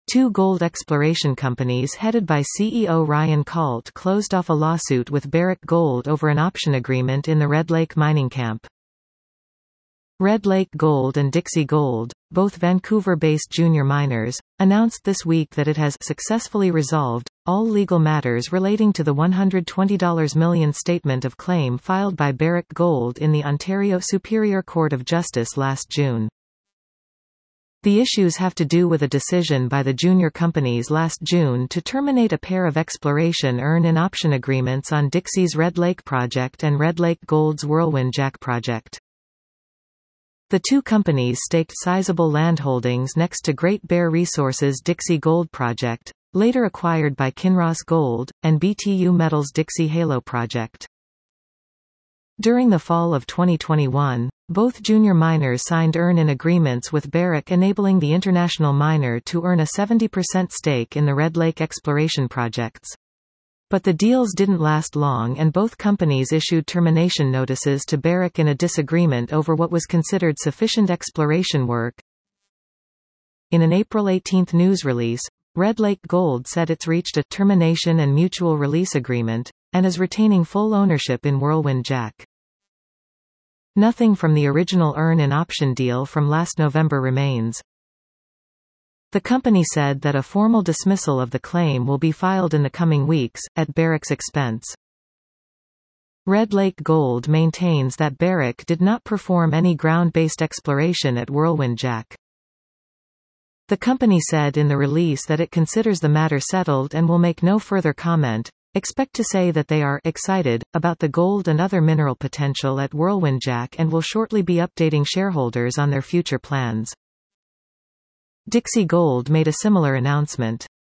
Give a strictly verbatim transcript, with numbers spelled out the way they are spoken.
Two gold exploration companies headed by C E O Ryan Kalt closed off a lawsuit with Barrick Gold over an option agreement in the Red Lake mining camp. Red Lake Gold and Dixie Gold, both Vancouver-based junior miners, announced this week that it has successfully resolved all legal matters relating to the one hundred twenty million dollars statement of claim filed by Barrick Gold in the Ontario Superior Court of Justice last June. The issues have to do with a decision by the junior companies last June to terminate a pair of exploration earn-in option agreements on Dixie's Red Lake project and Red Lake Gold's Whirlwind Jack project. The two companies staked sizable landholdings next to Great Bear Resources' Dixie Gold project, later acquired by Kinross Gold, and B T U Metals' Dixie Halo project. During the fall of twenty twenty-one, both junior miners signed earn-in agreements with Barrick enabling the international miner to earn a seventy percent stake in the Red Lake exploration projects. But the deals didn't last long and both companies issued termination notices to Barrick in a disagreement over what was considered sufficient exploration work. In an April eighteenth news release, Red Lake Gold said it's reached a termination and mutual release agreement, and is retaining full ownership in Whirlwind Jack. Nothing from the original earn-in option deal from last November remains. The company said that a formal dismissal of the claim will be filed in the coming weeks, at Barrick's expense. Red Lake Gold maintains that Barrick did not perform any ground-based exploration at Whirlwind Jack. The company said in the release that it considers the matter settled and will make no further comment. Expect to say that they are excited about the gold and other mineral potential at Whirlwind Jack and will shortly be updating shareholders on their future plans. Dixie Gold made a similar announcement.